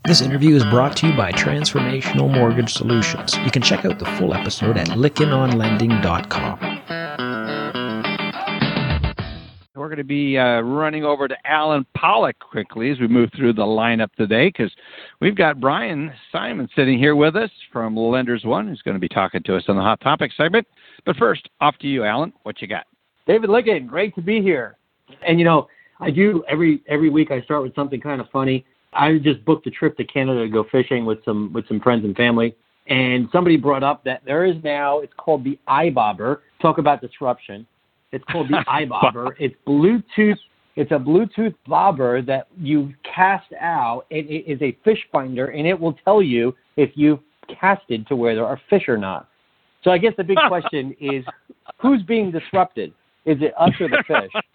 This interview is brought to you by Transformational Mortgage Solutions. You can check out the full episode at lickenonlending.com. We're going to be running over to Alan Pollock quickly as we move through the lineup today, because we've got Brian Simon sitting here with us from Lenders One, who's going to be talking to us on the Hot Topic segment. But first, off to you, Alan. What you got? David Licken, great to be here. And, I do every week I start with something kind of funny. I just booked a trip to Canada to go fishing with some friends and family. And somebody brought up that there is now, it's called the iBobber. Talk about disruption. It's called the iBobber. It's Bluetooth. It's a Bluetooth bobber that you cast out. It is a fish finder, and it will tell you if you've casted to where there are fish or not. So I guess the big question is, who's being disrupted? Is it us or the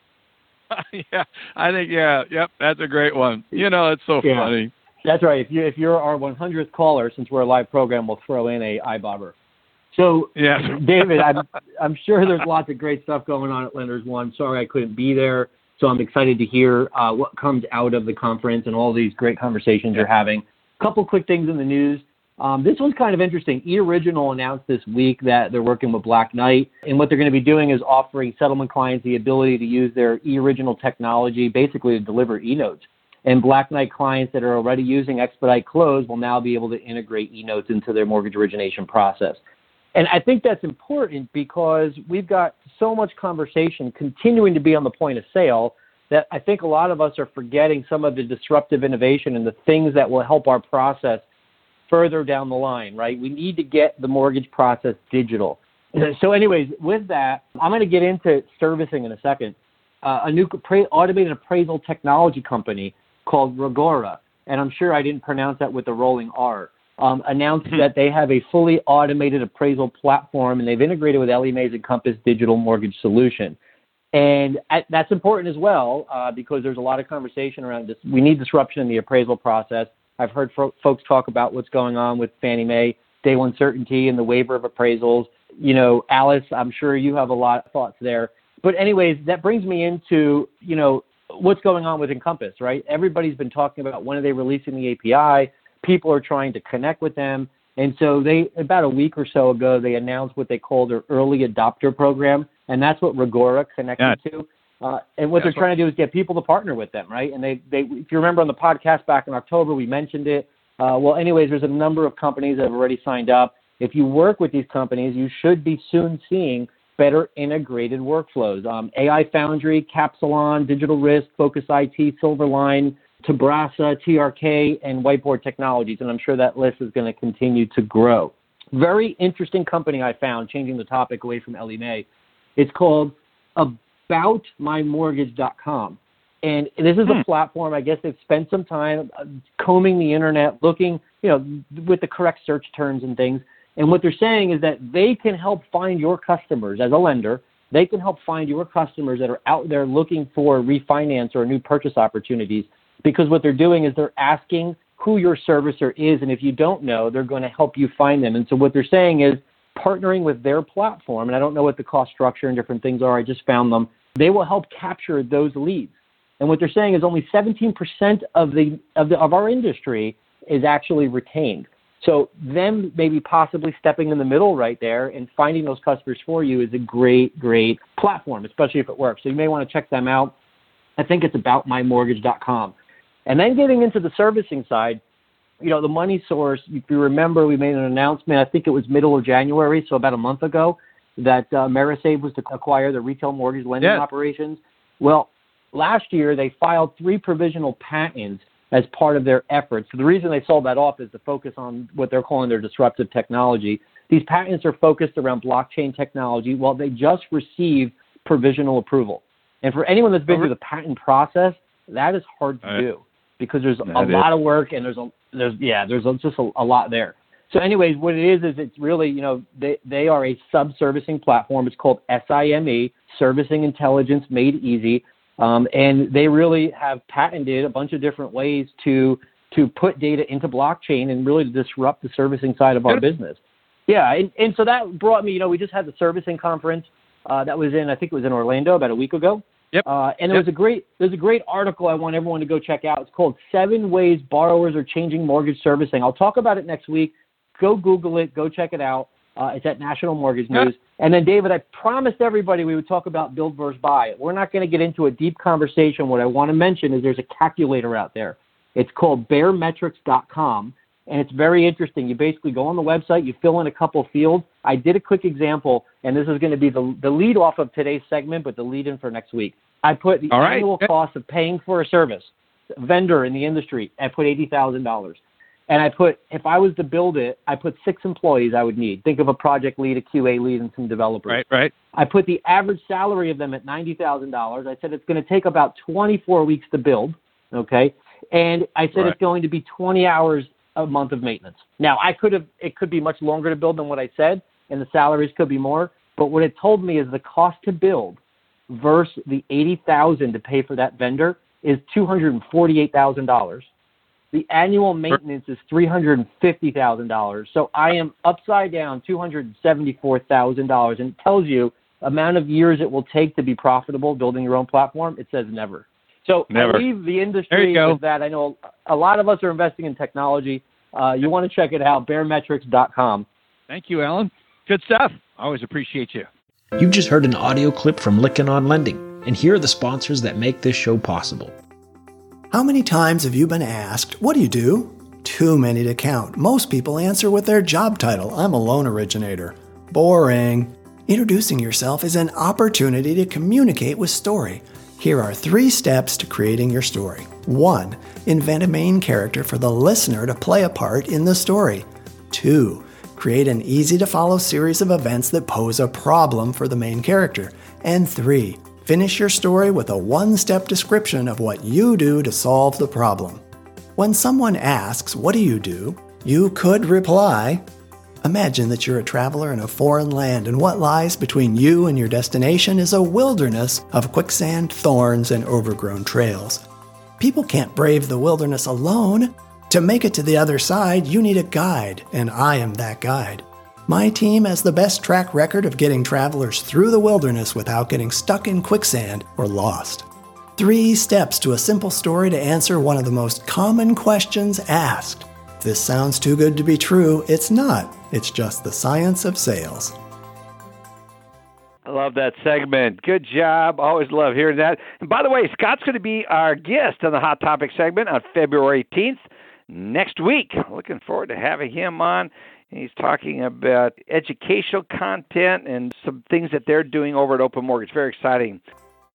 fish? Yeah, I think, yep, that's a great one. It's so funny. That's right. If you're our 100th caller, since we're a live program, we'll throw in a iBobber. So, yes. David, I'm sure there's lots of great stuff going on at Lenders One. Sorry I couldn't be there, so I'm excited to hear what comes out of the conference and all these great conversations you're having. A couple quick things in the news. This one's kind of interesting. eOriginal announced this week that they're working with Black Knight, and what they're going to be doing is offering settlement clients the ability to use their eOriginal technology basically to deliver eNotes. And Black Knight clients that are already using Expedite Close will now be able to integrate eNotes into their mortgage origination process. And I think that's important because we've got so much conversation continuing to be on the point of sale that I think a lot of us are forgetting some of the disruptive innovation and the things that will help our process further down the line, right? We need to get the mortgage process digital. So anyways, with that, I'm going to get into servicing in a second. A new automated appraisal technology company called Regora, and I'm sure I didn't pronounce that with the rolling R, announced that they have a fully automated appraisal platform, and thay've integrated with Ellie Mae's Encompass digital mortgage solution. And that's important as well because there's a lot of conversation around this. We need disruption in the appraisal process. I've heard folks talk about what's going on with Fannie Mae, day one certainty and the waiver of appraisals. Alice, I'm sure you have a lot of thoughts there. But anyways, that brings me into, what's going on with Encompass, right? Everybody's been talking about when are they releasing the API. People are trying to connect with them. And so about a week or so ago, they announced what they call their early adopter program. And that's what Regora connected to. And what they're trying to do is get people to partner with them, right? And they if you remember on the podcast back in October, we mentioned it. Anyways, there's a number of companies that have already signed up. If you work with these companies, you should be soon seeing better integrated workflows. AI Foundry, Capsilon, Digital Risk, Focus IT, Silverline, Tabrasa, TRK, and Whiteboard Technologies. And I'm sure that list is going to continue to grow. Very interesting company I found, changing the topic away from Ellie Mae. It's called aboutmymortgage.com. And this is a platform, I guess they've spent some time combing the internet, looking, with the correct search terms and things. And what they're saying is that they can help find your customers as a lender. They can help find your customers that are out there looking for refinance or new purchase opportunities, because what they're doing is they're asking who your servicer is. And if you don't know, they're going to help you find them. And so what they're saying is partnering with their platform, and I don't know what the cost structure and different things are, I just found them, they will help capture those leads. And what they're saying is only 17% of our industry is actually retained. So them maybe possibly stepping in the middle right there and finding those customers for you is a great, great platform, especially if it works. So you may want to check them out. I think it's aboutmymortgage.com. And then getting into the servicing side, the Money Source, if you remember, we made an announcement, I think it was middle of January, so about a month ago, that Amerisave was to acquire the retail mortgage lending operations. Well, last year they filed 3 provisional patents as part of their efforts. So the reason they sold that off is to focus on what they're calling their disruptive technology. These patents are focused around blockchain technology. Well, they just received provisional approval. And for anyone that's been through the patent process, that is hard to do because there's a lot of work and there's just a lot there. So anyways, what it is it's really, they are a sub-servicing platform. It's called SIME, Servicing Intelligence Made Easy. And they really have patented a bunch of different ways to put data into blockchain and really to disrupt the servicing side of our business. Yeah, and so that brought me, we just had the servicing conference that was I think it was in Orlando about a week ago. Yep. And there's a great article I want everyone to go check out. It's called 7 Ways Borrowers Are Changing Mortgage Servicing. I'll talk about it next week. Go Google it. Go check it out. It's at National Mortgage News. And then, David, I promised everybody we would talk about build versus buy. We're not going to get into a deep conversation. What I want to mention is there's a calculator out there. It's called bearmetrics.com, and it's very interesting. You basically go on the website, you fill in a couple fields. I did a quick example, and this is going to be the lead off of today's segment, but the lead in for next week. I put the annual cost of paying for a service, vendor in the industry. I put $80,000. And I put, if I was to build it, I put 6 employees I would need. Think of a project lead, a QA lead, and some developers. Right. I put the average salary of them at $90,000. I said it's going to take about 24 weeks to build, okay? And I said it's going to be 20 hours a month of maintenance. Now, it could be much longer to build than what I said, and the salaries could be more. But what it told me is the cost to build versus the $80,000 to pay for that vendor is $248,000. The annual maintenance is $350,000. So I am upside down $274,000, and it tells you amount of years it will take to be profitable building your own platform. It says never. So never. I leave the industry with that. I know a lot of us are investing in technology. You want to check it out, bearmetrics.com. Thank you, Alan. Good stuff. Always appreciate you. You've just heard an audio clip from Lykken on Lending, and here are the sponsors that make this show possible. How many times have you been asked, what do you do? Too many to count. Most people answer with their job title. I'm a loan originator. Boring. Introducing yourself is an opportunity to communicate with story. Here are 3 steps to creating your story. 1. Invent a main character for the listener to play a part in the story. 2. Create an easy-to-follow series of events that pose a problem for the main character. And 3. Finish your story with a 1-step description of what you do to solve the problem. When someone asks, what do? You could reply, imagine that you're a traveler in a foreign land and what lies between you and your destination is a wilderness of quicksand, thorns, and overgrown trails. People can't brave the wilderness alone. To make it to the other side, you need a guide, and I am that guide. My team has the best track record of getting travelers through the wilderness without getting stuck in quicksand or lost. 3 steps to a simple story to answer one of the most common questions asked. If this sounds too good to be true, it's not. It's just the science of sales. I love that segment. Good job. Always love hearing that. And by the way, Scott's going to be our guest on the Hot Topic segment on February 18th next week. Looking forward to having him on. He's talking about educational content and some things that they're doing over at Open Mortgage. Very exciting.